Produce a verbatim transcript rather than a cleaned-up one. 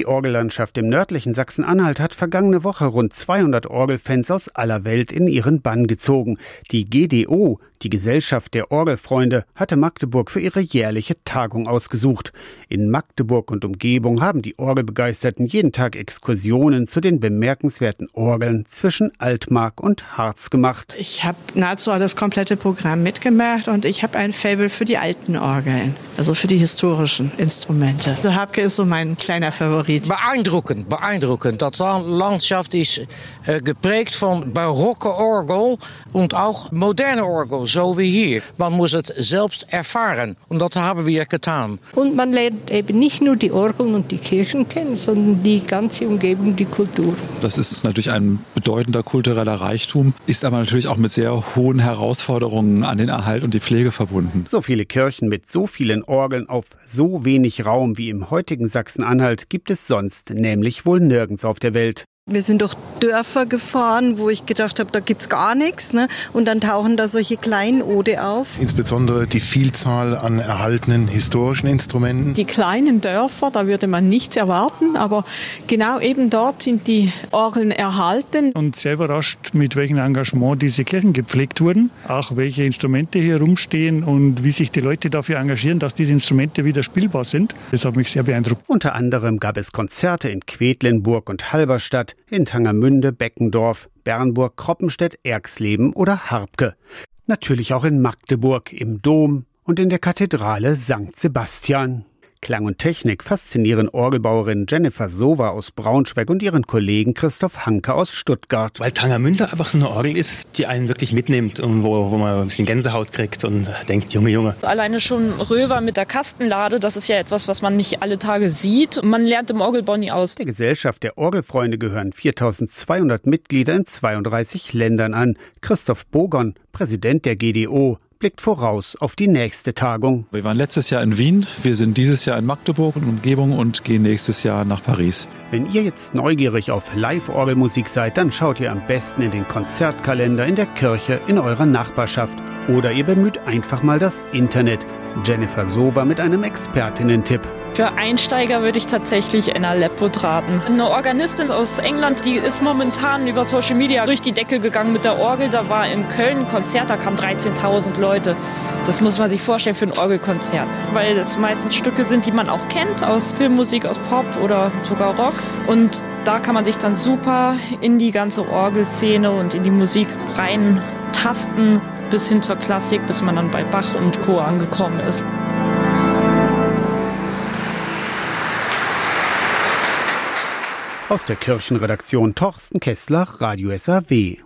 Orgellandschaft im nördlichen Sachsen-Anhalt hat vergangene Woche rund zweihundert Orgelfans aus aller Welt in ihren Bann gezogen. Die G D O, die Gesellschaft der Orgelfreunde, hatte Magdeburg für ihre jährliche Tagung ausgesucht. In Magdeburg und Umgebung haben die Orgelbegeisterten jeden Tag Exkursionen zu den bemerkenswerten Orgeln zwischen Altmark und Harz gemacht. Ich habe nahezu das komplette Programm mitgemacht und ich habe ein Faible für die alten Orgeln, also für die historischen Instrumente. Der Habke ist so mein kleiner Favorit. Beeindruckend, beeindruckend. Das Landschaft ist äh, geprägt von barocke Orgel und auch moderne Orgel, so wie hier. Man muss es selbst erfahren und das haben wir getan. Und man lernt eben nicht nur die Orgeln und die Kirchen kennen, sondern die ganze Umgebung, die Kultur. Das ist natürlich ein bedeutender kultureller Reichtum, ist aber natürlich auch mit sehr hohen Herausforderungen an den Erhalt und die Pflege verbunden. So viele Kirchen mit so vielen Orgeln auf so wenig Raum wie im heutigen Sachsen-Anhalt gibt es sonst nämlich wohl nirgends auf der Welt. Wir sind durch Dörfer gefahren, wo ich gedacht habe, da gibt's gar nichts, ne? Und dann tauchen da solche Kleinode auf. Insbesondere die Vielzahl an erhaltenen historischen Instrumenten. Die kleinen Dörfer, da würde man nichts erwarten, aber genau eben dort sind die Orgeln erhalten. Und sehr überrascht, mit welchem Engagement diese Kirchen gepflegt wurden, auch welche Instrumente hier rumstehen und wie sich die Leute dafür engagieren, dass diese Instrumente wieder spielbar sind. Das hat mich sehr beeindruckt. Unter anderem gab es Konzerte in Quedlinburg und Halberstadt, in Tangermünde, Beckendorf, Bernburg, Kroppenstedt, Erxleben oder Harpke. Natürlich auch in Magdeburg, im Dom und in der Kathedrale Sankt Sebastian. Klang und Technik faszinieren Orgelbauerin Jennifer Sowa aus Braunschweig und ihren Kollegen Christoph Hanke aus Stuttgart. Weil Tangermünde einfach so eine Orgel ist, die einen wirklich mitnimmt und wo, wo man ein bisschen Gänsehaut kriegt und denkt, Junge, Junge. Alleine schon Röver mit der Kastenlade, das ist ja etwas, was man nicht alle Tage sieht. Man lernt im Orgelbau nie aus. Der Gesellschaft der Orgelfreunde gehören viertausendzweihundert Mitglieder in zweiunddreißig Ländern an. Christoph Bogon, Präsident der G D O, blickt voraus auf die nächste Tagung. Wir waren letztes Jahr in Wien, wir sind dieses Jahr in Magdeburg und Umgebung und gehen nächstes Jahr nach Paris. Wenn ihr jetzt neugierig auf Live-Orgelmusik seid, dann schaut ihr am besten in den Konzertkalender in der Kirche in eurer Nachbarschaft. Oder ihr bemüht einfach mal das Internet. Jennifer Sowa mit einem Expertinnen-Tipp. Für Einsteiger würde ich tatsächlich Anna Lepwood raten. Eine Organistin aus England, die ist momentan über Social Media durch die Decke gegangen mit der Orgel. Da war in Köln ein Konzert, da kamen dreizehntausend Leute. Das muss man sich vorstellen für ein Orgelkonzert, weil das meistens Stücke sind, die man auch kennt aus Filmmusik, aus Pop oder sogar Rock. Und da kann man sich dann super in die ganze Orgelszene und in die Musik reintasten, bis hin zur Klassik, bis man dann bei Bach und Co. angekommen ist. Aus der Kirchenredaktion Torsten Kessler, Radio S A W.